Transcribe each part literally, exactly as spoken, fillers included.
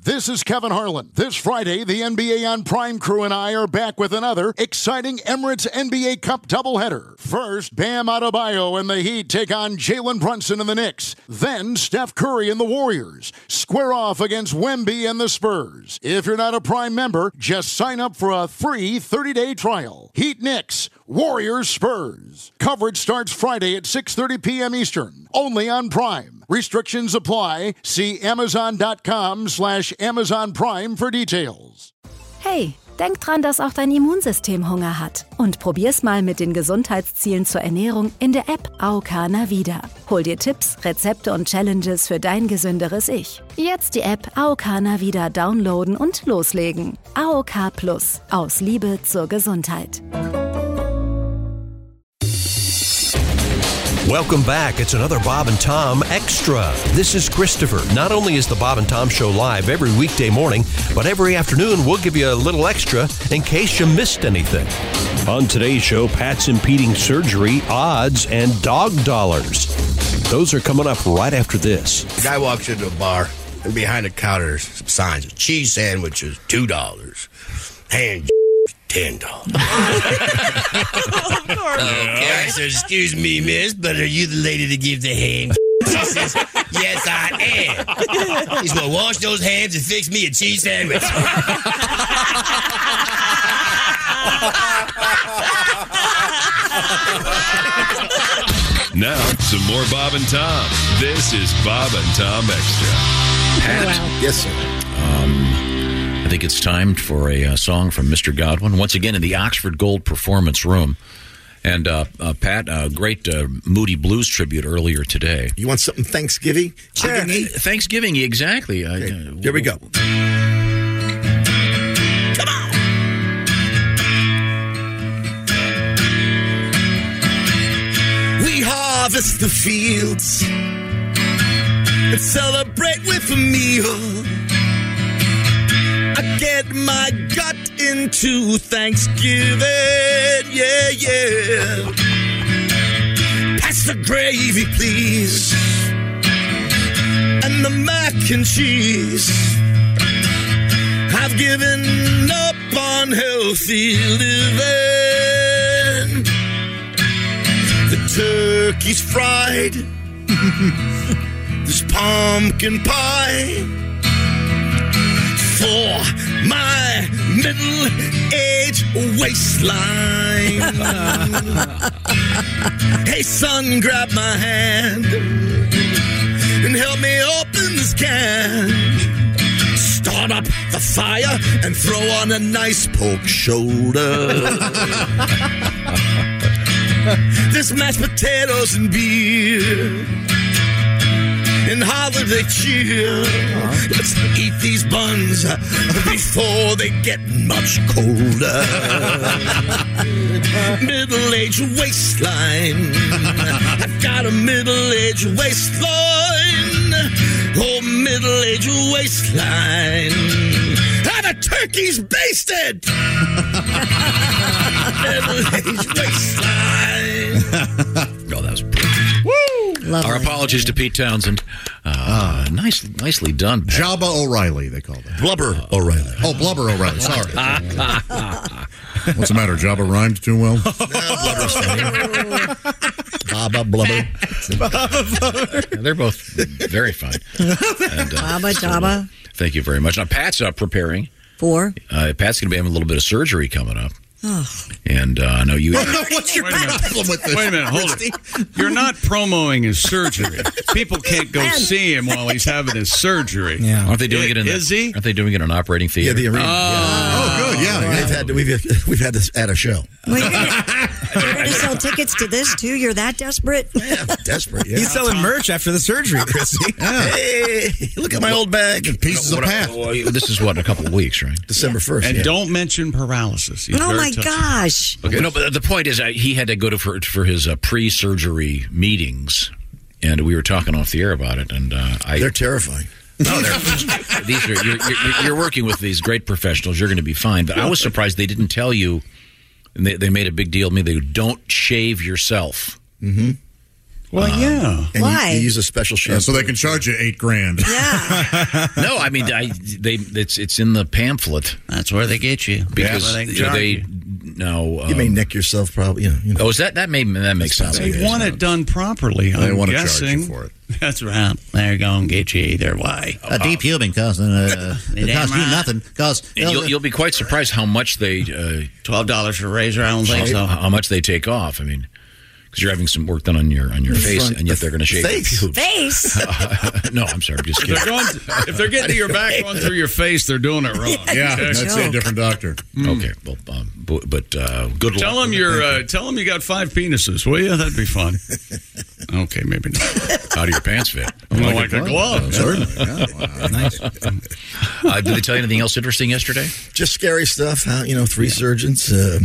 This is Kevin Harlan. This Friday, the N B A on Prime crew and I are back with another exciting Emirates N B A Cup doubleheader. First, Bam Adebayo and the Heat take on Jalen Brunson and the Knicks. Then, Steph Curry and the Warriors square off against Wemby and the Spurs. If you're not a Prime member, just sign up for a free thirty-day trial. Heat Knicks, Warriors Spurs. Coverage starts Friday at six thirty p.m. Eastern, only on Prime. Restrictions apply. See Amazon.com slash Amazon Prime für Details. Hey, denk dran, dass auch dein Immunsystem Hunger hat. Und probier's mal mit den Gesundheitszielen zur Ernährung in der App A O K Navida. Hol dir Tipps, Rezepte und Challenges für dein gesünderes Ich. Jetzt die App A O K Navida downloaden und loslegen. A O K Plus. Aus Liebe zur Gesundheit. Welcome back. It's another Bob and Tom Extra. This is Christopher. Not only is the Bob and Tom Show live every weekday morning, but every afternoon we'll give you a little extra in case you missed anything. On today's show, Pat's impeding surgery, odds, and dog dollars. Those are coming up right after this. The guy walks into a bar, and behind the counter there's some signs. Cheese sandwiches, two dollars. Hand ten dollars. Of course. Okay, I said, excuse me, miss, but are you the lady to give the hand? She says, yes, I am. He's going to wash those hands and fix me a cheese sandwich. Now, some more Bob and Tom. This is Bob and Tom Extra. Pat, wow. Yes, sir. Um, I think it's time for a uh, song from Mister Godwin, once again in the Oxford Gold Performance Room. And, uh, uh, Pat, a uh, great uh, Moody Blues tribute earlier today. You want something Thanksgiving? Sure. Uh, Thanksgiving, exactly. Uh, okay. uh, Here we go. Come on! We harvest the fields and celebrate with a meal. I get my gut into Thanksgiving, yeah, yeah. Pass the gravy, please, and the mac and cheese. I've given up on healthy living. The turkey's fried. There's pumpkin pie for my middle-aged waistline. Hey, son, grab my hand and help me open this can. Start up the fire and throw on a nice pork shoulder. There's mashed potatoes and beer and holiday cheer. Let's eat these buns before they get much colder. Middle-aged waistline. I've got a middle-aged waistline. Oh, middle-aged waistline. And the turkey's basted. Middle-aged waistline. Oh, that was brilliant. Woo! Lovely. Our apologies to Pete Townsend. Uh, uh, nice, nicely done, Pat. Jabba O'Reilly, they call it. Blubber uh, O'Reilly. Oh, Blubber O'Reilly. Sorry. What's the matter? Jabba rhymed too well? No, Blubber's funny. Baba Blubber. Baba Blubber. Yeah, they're both very fun. And, uh, Baba Jabba. Thank you very much. Now, Pat's uh, preparing. For? Uh, Pat's going to be having a little bit of surgery coming up. Oh. And uh, I know you... What's your problem with this? Wait a minute, hold it. You're not promoting his surgery. People can't go see him while he's having his surgery. Yeah. Aren't they doing it, it in Is the, he? Aren't they doing it in an operating theater? Yeah, the arena. Oh, yeah. Oh good, yeah. yeah. We've had to, we've we've had this at a show. Well, you're going to sell tickets to this, too? You're that desperate? Yeah, desperate, yeah. He's selling merch after the surgery, Chrissy. Yeah. Hey, look at my old bag. Pieces what, of Pat. what, this is, what, in a couple of weeks, right? December first. And yeah. don't mention paralysis. He's Oh, very my touchy. gosh. Okay. No, but the point is, uh, he had to go to for, for his uh, pre-surgery meetings, and we were talking off the air about it. And uh, I, They're terrifying. No, they're, these are you're, you're, you're working with these great professionals. You're going to be fine. But I was surprised they didn't tell you. And they, they made a big deal. I mean, they don't shave yourself. Mm-hmm. Well, Um, yeah. And Why? You, you use a special shampoo. Yeah, so they can charge you eight grand. Yeah. No, I mean, I, they it's it's in the pamphlet That's where they get you. because That's where they, charge they you. no. Um, you may nick yourself, probably. You know. You know. Oh, is that that may that makes sense? I They guess. want it done properly. They I'm want to charge guessing. you for it. That's right. They're going to get you either way. A deep tubing costs uh, it Damn costs you right. nothing. Costs And you'll, you'll be quite surprised how much they uh, Twelve dollars for a razor. I don't think so. how much they take off. I mean, because you're having some work done on your on your face, Front- and yet they're going to shave face. your pubes. Face. No, I'm sorry, I'm just If they're, kidding. going if they're getting to your back, going through your face, they're doing it wrong. Yeah, Okay? that's a different doctor. Okay, well, um, but, but uh, good luck. Tell them you're. Uh, tell them you got five penises, will you? That'd be fun. Okay, maybe not. How do your pants fit? Well, like a glove. Certainly. Yeah, wow. nice. Uh, did they tell you anything else interesting yesterday? Just scary stuff. How you know, three surgeons. Um,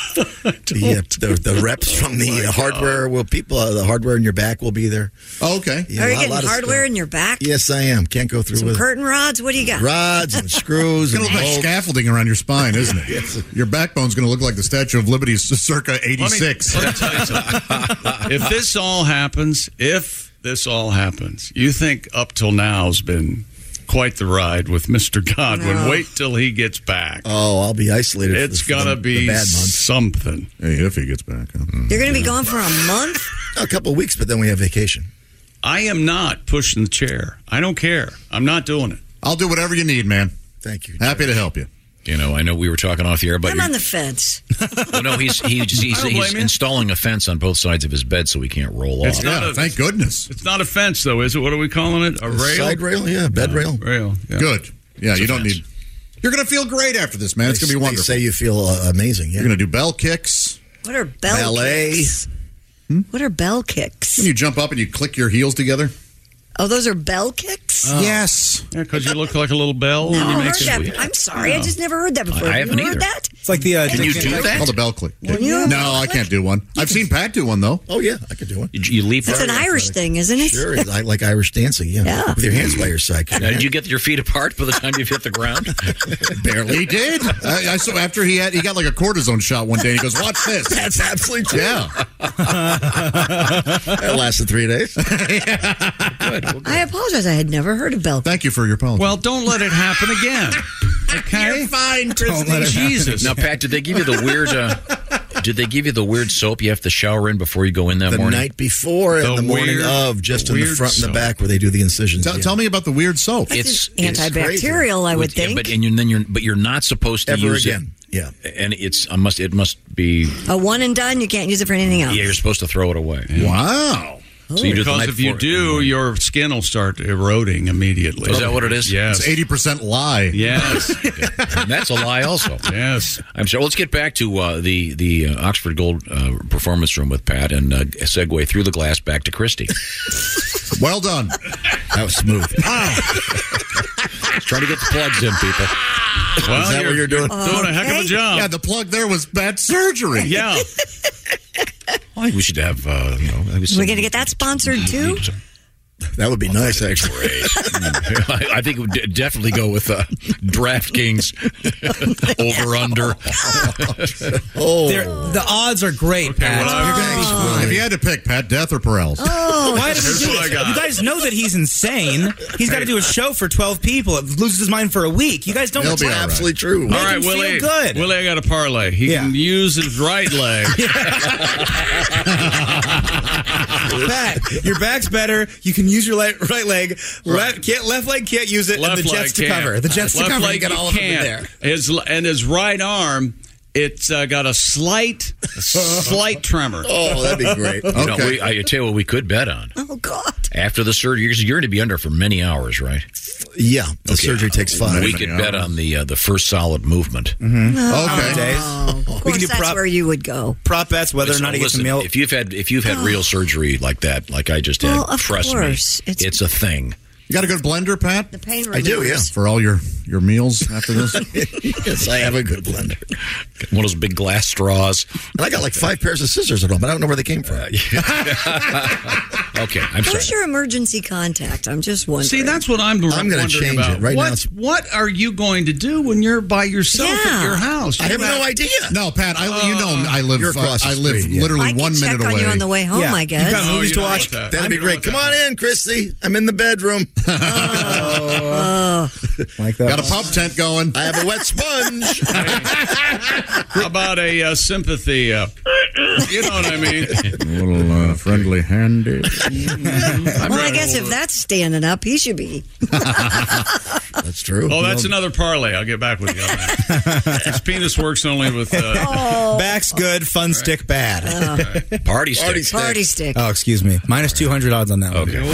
the, uh, the the reps from the uh, hardware. Will people? Uh, the hardware in your back will be there. Oh, okay. Yeah, Are a you lot- getting lot of hardware stuff. in your back? Yes, I am. Can't go through Some with curtain rods? What do you got? rods and screws It's and going to look like bolts. scaffolding around your spine, isn't it? Your backbone's going to look like the Statue of Liberty circa eighty-six. Let me, let me tell you something. If this all happens, if this all happens, you think up till now has been quite the ride with Mister Godwin. No. Wait till he gets back. Oh, I'll be isolated. for It's the- for gonna the, be the bad months. something. Hey, if he gets back. Huh? You're going to be gone for a month? A couple of weeks, but then we have vacation. I am not pushing the chair. I don't care. I'm not doing it. I'll do whatever you need, man. Thank you. Happy to help you. You know, I know we were talking off the air, but I'm you're- on the fence. well, no, he's he's he's, I don't he's blame you. installing a fence on both sides of his bed so he can't roll It's off. not Yeah, a- thank goodness. It's not a fence, though, is it? What are we calling it? A rail? Side rail, yeah, bed rail. Rail. Yeah. Good. Yeah, It's you a don't fence. need. You're going to feel great after this, man. It's going to be They wonderful. say you feel uh, amazing. Yeah. You're going to do bell kicks. What are bell Ballet. kicks? What are bell kicks? When you jump up and you click your heels together. Oh, those are bell kicks? Yes. Yeah, because you look like a little bell. No, when you I make heard it. that. I'm sorry. I just never heard that before. I Have haven't you heard either. that? It's like the. Uh, Can you do It's that? called a bell click. you- No, I can't do one. I've seen Pat do one, though. Oh, yeah, I could do one. You, you leap. That's an Irish thing, isn't it? Sure, I like Irish dancing, yeah. Yeah. With your hands by your side. Now, did you get your feet apart by the time you've hit the ground? Barely. He did. I, I saw after he had he got like a cortisone shot one day. And he goes, "Watch this." That's absolutely true. Yeah. That lasted three days. I apologize. I had never heard of bell kicks. Thank you for your apology. Well, don't let it happen again. Okay? You're fine, Don't let it Jesus. Now, Pat, did they give you the weird? Uh, did they give you the weird soap you have to shower in before you go in that The morning? night before The and the morning weird- of, just in the weird front and the soap. back where they do the incisions. tell, yeah. tell me about the weird soap. It's It's antibacterial, I would Yeah, think. but and you, then you're but you're not supposed to Ever use again. Yeah. it. And it's I must it must be A one and done, you can't use it for anything else. yeah. You're supposed to throw it away. Wow. So you do it the Because night if you before. do, your skin will start eroding immediately. Is that what it is? Yes. It's eighty percent lie. Yes. And that's a lie, also. Yes. I'm sorry. Let's get back to uh, the the uh, Oxford Gold uh, Performance Room with Pat and uh, segue through the glass back to Christy. Well done. That was smooth. Let's try to get the plugs in, people. Well, Is that what you're doing? Doing a heck of a Okay. job. Yeah, the plug there was bad surgery. Yeah. I think we should have uh, you know. We're going to get that sponsored too? That would be nice, actually. I, I think it would d- definitely go with uh, DraftKings over under. Oh, They're- the odds are great, Pat. well, You're gonna be fine. If you had to pick, Pat, death or Perels? Why does Here's he do what I this? got. You guys know that he's insane. He's got to do a show for twelve people. It loses his mind for a week. You guys don't. He'll be all right. absolutely true. All right, him feel Willie. good. Willie, I got a parlay. He Yeah. can use his right leg. Pat, your back's better. You can use your right, right leg. Left, can't, left leg can't use it. Left and the leg Jets to can't. cover. The Jets Left to cover. leg You get all he of them in can't. there. His and his right arm, it's uh, got a slight, a slight tremor. Oh, that'd be great. You know, Okay. we, I tell you what we could bet on. Oh, God. After the surgery, you're, you're going to be under for many hours, right? Yeah, the Okay. surgery takes five. We could bet on the uh, the first solid movement. Okay. Days. Oh, of We can course, do that's prop- where you would go. Prop bets whether or So not he gets a listen, meal. if you've had if you've had real surgery like that, like I just Well, had, of trust course. me, It's- it's, a thing. You got a good blender, Pat? The pain I do, yeah. For all your, your meals after this? Yes, I have a good blender. One of those big glass straws. And I got like five pairs of scissors at home, but I don't know where they came from. Uh, okay, I'm sorry. Where's your emergency contact? I'm just wondering. See, that's what I'm, I'm going to change about. it right what, now. What are you going to do when you're by yourself Yeah. at your house? I have no idea. No, Pat, I, you know I live You're uh, across the I live street, yeah. literally I can one check minute on away. you on the way home, Yeah. I You've guess. got Oh, movies you to don't watch. want that. That'd be great. Come on in, Christy. I'm in the bedroom. Oh. Like that. Got a pub tent going. I have a wet sponge. How about a uh, sympathy? Uh, you know what I mean? A little uh, friendly handy. Well, I guess if that's standing up, he should be. That's true. Oh, that's another parlay. I'll get back with you on that. His penis works only with. Uh, Oh. Back's good, fun stick bad. Party stick. Party stick. Party stick. Oh, excuse me. Minus two hundred odds on that one. Okay.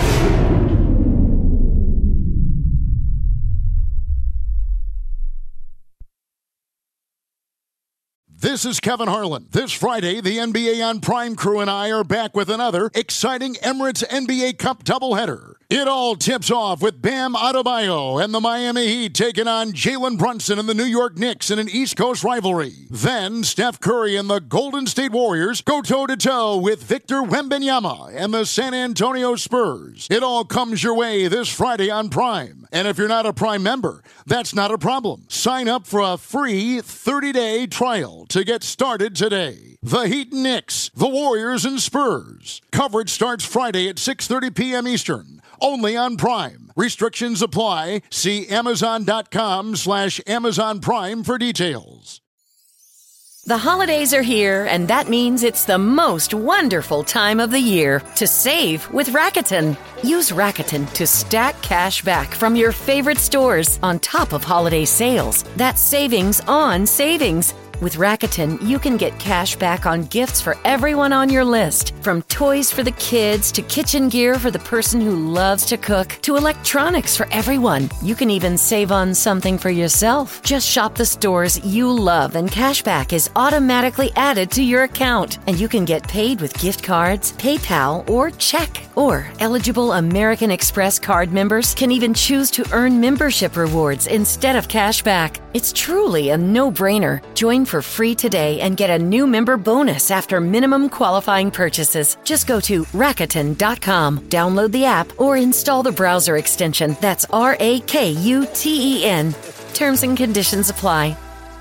This is Kevin Harlan. This Friday, the N B A on Prime crew and I are back with another exciting Emirates N B A Cup doubleheader. It all tips off with Bam Adebayo and the Miami Heat taking on Jalen Brunson and the New York Knicks in an East Coast rivalry. Then Steph Curry and the Golden State Warriors go toe-to-toe with Victor Wembanyama and the San Antonio Spurs. It all comes your way this Friday on Prime. And if you're not a Prime member, that's not a problem. Sign up for a free thirty-day trial to get started today. The Heat and Knicks, the Warriors and Spurs. Coverage starts Friday at six thirty p.m. Eastern. Only on Prime. Restrictions apply. See Amazon.com slash Amazon Prime for details. The holidays are here, and that means it's the most wonderful time of the year to save with Rakuten. Use Rakuten to stack cash back from your favorite stores on top of holiday sales. That's savings on savings. With Rakuten, you can get cash back on gifts for everyone on your list. From toys for the kids to kitchen gear for the person who loves to cook to electronics for everyone. You can even save on something for yourself. Just shop the stores you love and cash back is automatically added to your account. And you can get paid with gift cards, PayPal, or check. Or eligible American Express card members can even choose to earn membership rewards instead of cash back. It's truly a no-brainer. Join for free today and get a new member bonus after minimum qualifying purchases. Just go to Rakuten dot com, download the app, or install the browser extension. That's R A K U T E N. Terms and conditions apply.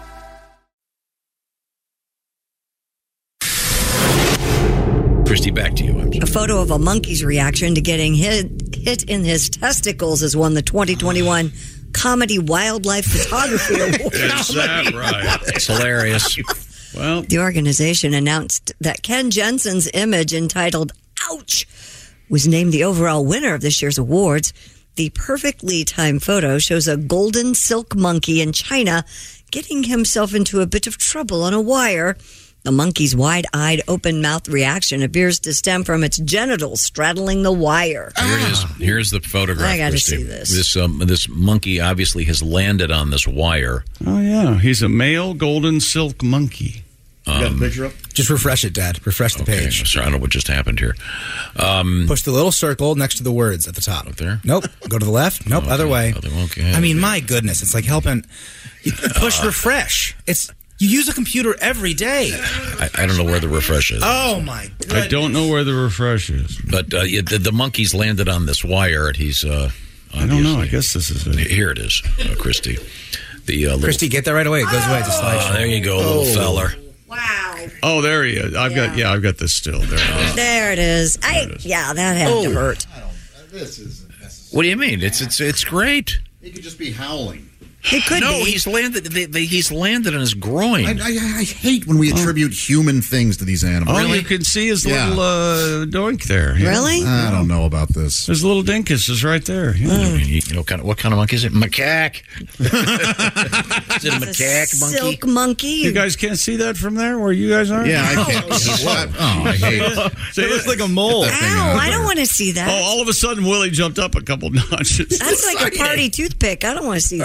Christy, back to you. I'm A photo of a monkey's reaction to getting hit, hit in his testicles has won the twenty twenty-one Comedy Wildlife Photography Award. Is that right? It's hilarious. Well, the organization announced that Ken Jensen's image entitled Ouch was named the overall winner of this year's awards. The perfectly timed photo shows a golden silk monkey in China getting himself into a bit of trouble on a wire. The monkey's wide-eyed, open-mouthed reaction appears to stem from its genitals straddling the wire. Here it is. Here's the photograph. I got to Christy. see this. This um, this monkey obviously has landed on this wire. Oh yeah, he's a male golden silk monkey. Um, got a picture up? Just refresh it, Dad. Refresh the okay, page. Sorry, I don't know what just happened here. Um, Push the little circle next to the words at the top. Up there? Nope. Go to the left. Nope. Okay, Other way. other- okay. I mean, my goodness, it's like helping. You push Uh, refresh. It's you use a computer every day. I, I don't know where the refresh is. Oh my! I don't know where the refresh is. But uh, yeah, the, the monkey's landed on this wire, and he's. Uh, I don't know. I obviously- guess this is it. Here it is, uh, Christy. The uh, little, Christy, get that right away. It goes away. It's a slideshow. Oh, there you go, little feller. Wow. Oh, there he is. I've Yeah. got yeah, I've got this still. There it is. There it is. I, yeah, that had to hurt. This isn't necessary. What do you mean? It's it's it's great. He could just be howling. It could no, be. he's landed. They, they, he's landed on his groin. I, I, I hate when we attribute human things to these animals. Oh, you can see his Yeah. little uh, doink there. Yeah. Really? I don't know about this. His little dinkus is right there. Yeah. I mean, you know, kind of what kind of monkey is it? Macaque. Is it a It's a macaque monkey? silk monkey. You guys can't see that from there where you guys are? Yeah, I can't. Oh, I hate it. See, It looks like a mole. Ow, I don't want to see that. Oh, all of a sudden, Willie jumped up a couple notches. That's like a party toothpick. I don't want to see that.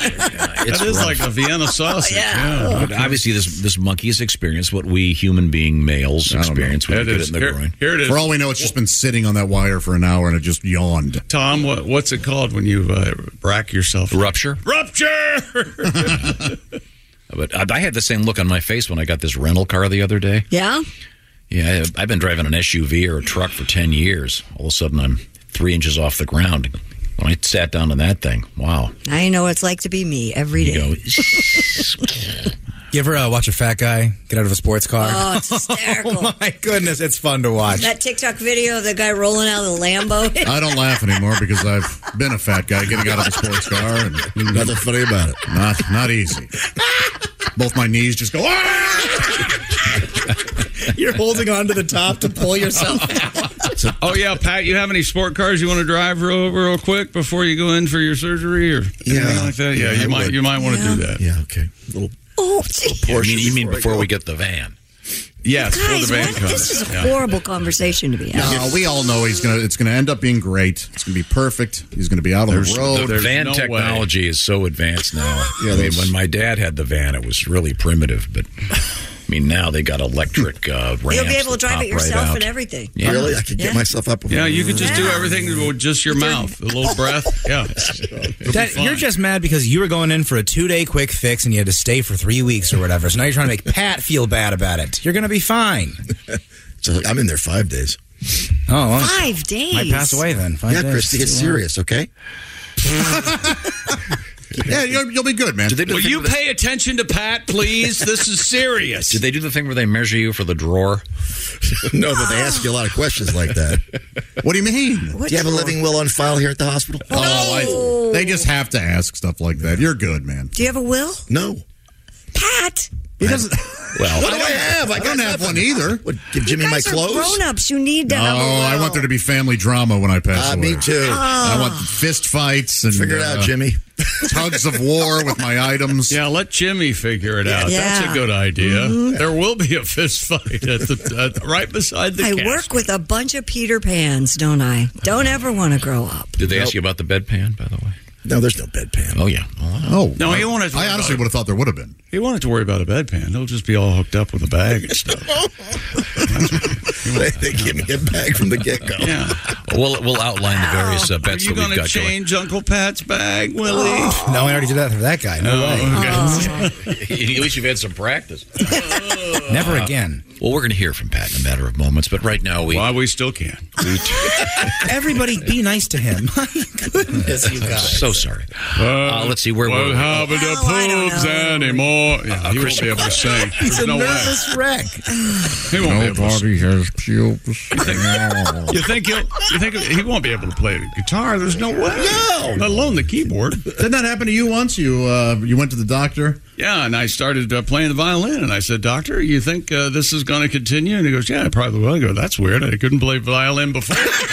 It's that is rough. like a Vienna sausage. yeah. But obviously, this this monkey has experienced what we human being males experience when we get it in the Here, groin. here it is. For all we know, it's just been sitting on that wire for an hour and it just yawned. Tom, what, what's it called when you uh, rack yourself? Rupture? Rupture! But I I had the same look on my face when I got this rental car the other day. Yeah? Yeah, I- I've been driving an S U V or a truck for ten years. All of a sudden, I'm three inches off the ground. When I sat down in that thing, wow. I know what it's like to be me every day. You go, You ever uh, watch a fat guy get out of a sports car? Oh, it's hysterical. Oh, my goodness, it's fun to watch. That TikTok video of the guy rolling out of the Lambo. I don't laugh anymore because I've been a fat guy getting out of a sports car. And Nothing funny about it. Not, not easy. Both my knees just go, ah! You're holding on to the top to pull yourself out. Oh, yeah, Pat, you have any sport cars you want to drive real, real quick before you go in for your surgery or Yeah. anything like that? Yeah, Yeah, you I might would. you might want to Yeah. do that. Yeah, okay. Little Oh, gee. you mean, you mean before I before go. we get the van? Yes, before Guys, the van what? comes. This is a Yeah. horrible conversation to be having. No, we all know he's gonna. It's gonna end up being great. It's gonna be perfect. He's gonna be out on There's- the road. The there's van no technology is so advanced now. Yeah, I mean, those- when my dad had the van, it was really primitive. But I mean, now they got electric uh, ramps. You'll be able to that drive pop it yourself right out. and everything. Yeah. Really? I could get Yeah. myself up. Yeah, you could just do Yeah. everything with just your mouth, a little breath. Yeah. It'll be That, fine. you're just mad because you were going in for a two-day quick fix and you had to stay for three weeks or whatever. So now you're trying to make Pat feel bad about it. You're going to be fine. So I'm in there five days. Oh, well, Five days. might pass away then. Five yeah, days. Christy, it's serious, okay? Yeah, you'll, you'll be good, man. Did they do Will the thing you where they- pay attention to Pat, please? This is serious. Did they do the thing where they measure you for the drawer? No, but they ask you a lot of questions like that. What do you mean? What Do you have a drawer? living will on file here at the hospital? Oh, I, they just have to ask stuff like that. You're good, man. Do you have a will? No. Pat! He doesn't. Well, What do I have? I don't have one either. What, give Jimmy You my guys are clothes? grown-ups. You need to No, have a will. I want there to be family drama when I pass Ah, away. me too. I want fist fights and Figure it out, uh, Jimmy. tugs of war with my items. Yeah, let Jimmy figure it out. Yeah. That's a good idea. There will be a fist fight at the at, right beside the I casket. work with a bunch of Peter Pans, don't I? Don't ever want to grow up. did they ask you about the bedpan, by the way? No, there's no bedpan. Oh, yeah. Oh, Oh, No, I, he wanted to I worry honestly about would have thought there would have been. He wanted to worry about a bedpan. He'll just be all hooked up with a bag and stuff. they, they give me a bag from the get go. Yeah. We'll, we'll outline the various uh, Are bets you that we've going to got going. change Uncle Pat's bag, Willie? No, I already did that for that guy. No way. At least you've had some practice. Never again. Well, we're going to hear from Pat in a matter of moments, but right now we... Why we still can. we Everybody be nice to him. My goodness, you guys. so sorry. Uh, let's see, where What were we? happened to Well, I don't Poobs know. anymore? Yeah, he won't be able to sing. He's There's a no way. nervous wreck. He won't be able to sing. has pubes. You think he'll? You think he won't be able to play the guitar? There's no way. No, let alone the keyboard. Didn't that happen to you once? You uh, you went to the doctor? Yeah, and I started uh, playing the violin, and I said, "Doctor, you think uh, this is going to continue?" And he goes, "Yeah, I probably will." I go, "That's weird. I couldn't play violin before."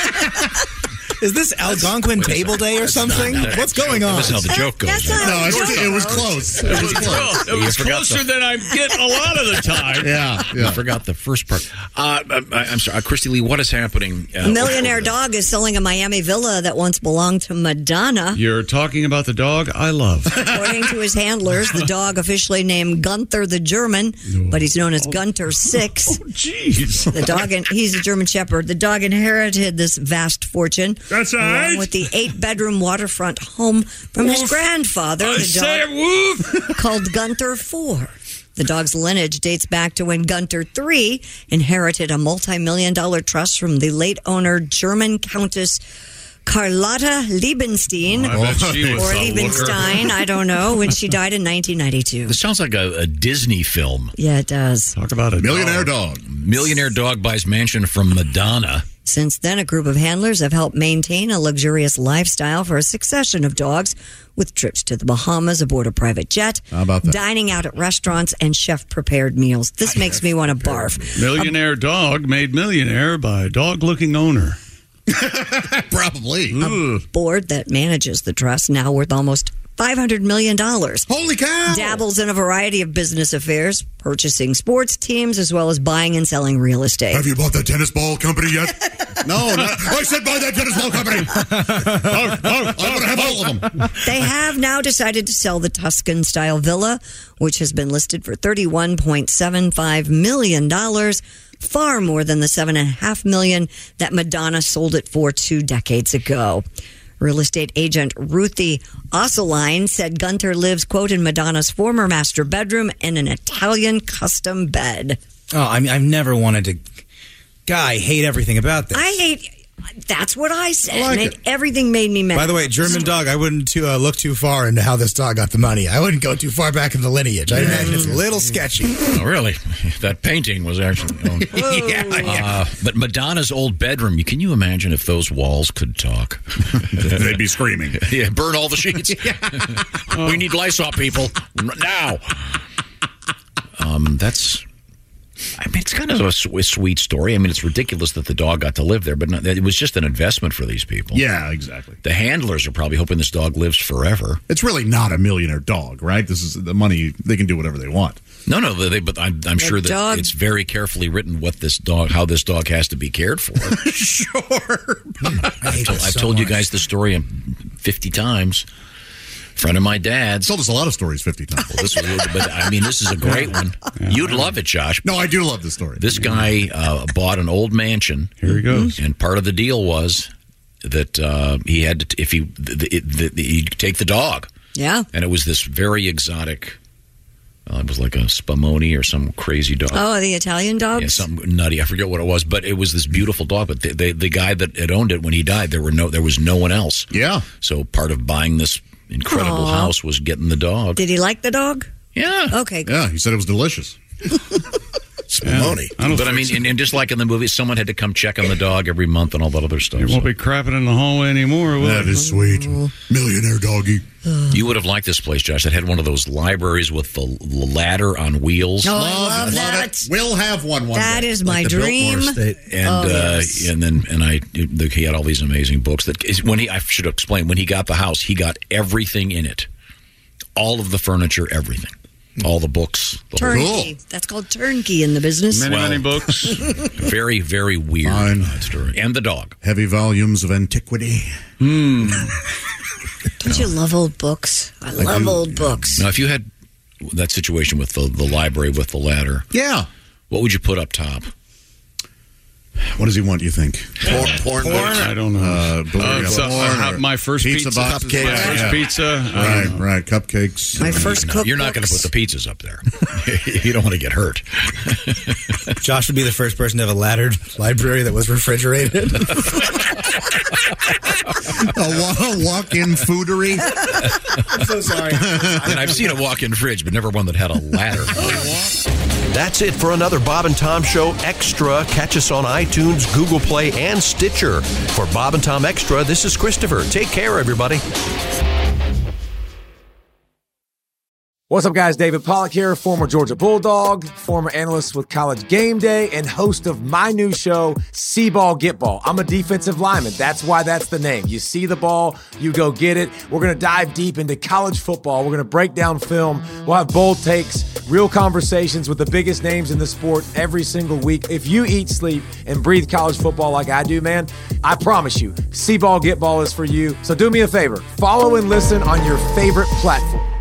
Is this Algonquin Table Day or something? What's going on? That's how the joke goes. That's right? not No, a it joke. was, it was close. It was close. It was You forgot closer the- than I get a lot of the time. Yeah, I yeah. forgot the first part. Uh, I, I'm sorry, uh, Christy Lee. What is happening? Uh, A millionaire dog is selling a Miami villa that once belonged to Madonna. You're talking about the dog I love. According to his handlers, the dog officially named Gunther the German, but he's known as Gunter Six. Jeez. The dog, and he's a German Shepherd. The dog inherited this vast fortune, That's all along right. with the eight-bedroom waterfront home from his grandfather, I the say dog woof. called Gunther Four. The dog's lineage dates back to when Gunther Three inherited a multi-million dollar trust from the late owner, German Countess Carlotta Liebenstein, I bet she was or a looker. Liebenstein, I don't know, when she died in nineteen ninety-two. This sounds like a, a Disney film. Yeah, it does. Talk about a Millionaire dog. dog. Millionaire dog buys mansion from Madonna. Since then, a group of handlers have helped maintain a luxurious lifestyle for a succession of dogs, with trips to the Bahamas aboard a private jet, How about that? dining out at restaurants, and chef-prepared meals. This makes me want to barf. Millionaire dog made millionaire by dog-looking owner. Probably. Ugh. Board that manages the trust, now worth almost five hundred million dollars. Holy cow! Dabbles in a variety of business affairs, purchasing sports teams as well as buying and selling real estate. Have you bought that tennis ball company yet? no, not, I said buy that tennis ball company. oh, oh, I want to have all of them. They have now decided to sell the Tuscan-style villa, which has been listed for thirty-one point seven five million dollars, far more than the seven point five million dollars that Madonna sold it for two decades ago. Real estate agent Ruthie Osseline said Gunter lives, quote, in Madonna's former master bedroom in an Italian custom bed. Oh, I mean, I've never wanted to... God, I hate everything about this. I hate... That's what I said. I like and it. Everything made me mad. By the way, German dog, I wouldn't too, uh, look too far into how this dog got the money. I wouldn't go too far back in the lineage. I imagine it's a little sketchy. Oh, really? That painting was actually owned. yeah, yeah. Uh, but Madonna's old bedroom, can you imagine if those walls could talk? They'd be screaming. Yeah, burn all the sheets. We need Lysol, people. Now. Um, that's... I mean, it's kind of a sweet story. I mean, it's ridiculous that the dog got to live there, but not, it was just an investment for these people. Yeah, exactly. The handlers are probably hoping this dog lives forever. It's really not a millionaire dog, right? This is the money. They can do whatever they want. No, no, they, but I'm, I'm sure that dog. it's very carefully written what this dog, how this dog has to be cared for. Sure. I've told, I've so told you much. guys the story fifty times. Friend of my dad's. Told us a lot of stories fifty times. Well, this was, but I mean, this is a great one. You'd love it, Josh. No, I do love this story. This guy uh, bought an old mansion. Here he goes. And part of the deal was that uh, he had to, if he, the, the, the, he'd take the dog. Yeah. And it was this very exotic, uh, it was like a Spumoni or some crazy dog. Oh, the Italian dogs? Yeah, something nutty. I forget what it was, but it was this beautiful dog. But the, the, the guy that had owned it when he died, there were no, there was no one else. Yeah. So part of buying this incredible Aww. house was getting the dog. Did he like the dog? Yeah. Okay, good. Yeah, he said it was delicious. Spumoni. I don't But I think mean, so. and, and just like in the movie, someone had to come check on the dog every month and all that other stuff. You so. won't be crapping in the hallway anymore, will That you? is sweet. Millionaire doggy. You would have liked this place, Josh. That had one of those libraries with the l- ladder on wheels. Oh, I love that. it. We'll have one one That day. is my the dream. Biltmore Estate. And Oh, uh, yes. and then and I he had all these amazing books. That when he I should explain when he got the house, he got everything in it, all of the furniture, everything, all the books. The whole- Turnkey. That's called turnkey in the business. Many, Well- many books. very very weird Fine. uh, story. And the dog. Heavy volumes of antiquity. Don't you love old books? I love old books. Now, if you had that situation with the the library with the ladder, Yeah. what would you put up top? What does he want, you think? Porn, porn, I don't know. Uh, Uh, burger, so, porn, uh, or my first pizza pizza, box. my Cupcakes. first Yeah. pizza. I Right, don't know. right. Cupcakes. My first No, cookbooks. you're not going to put the pizzas up there. You don't want to get hurt. Josh would be the first person to have a laddered library that was refrigerated. a wa- walk-in foodery. I'm so sorry. And I've seen a walk-in fridge, but never one that had a ladder. That's it for another Bob and Tom Show Extra. Catch us on iTunes, Google Play, and Stitcher. For Bob and Tom Extra, this is Christopher. Take care, everybody. What's up, guys? David Pollack here, former Georgia Bulldog, former analyst with College Game Day, and host of my new show, See Ball, Get Ball. I'm a defensive lineman. That's why that's the name. You see the ball, you go get it. We're going to dive deep into college football. We're going to break down film. We'll have bold takes, real conversations with the biggest names in the sport every single week. If you eat, sleep, and breathe college football like I do, man, I promise you, See Ball, Get Ball is for you. So do me a favor, follow and listen on your favorite platform.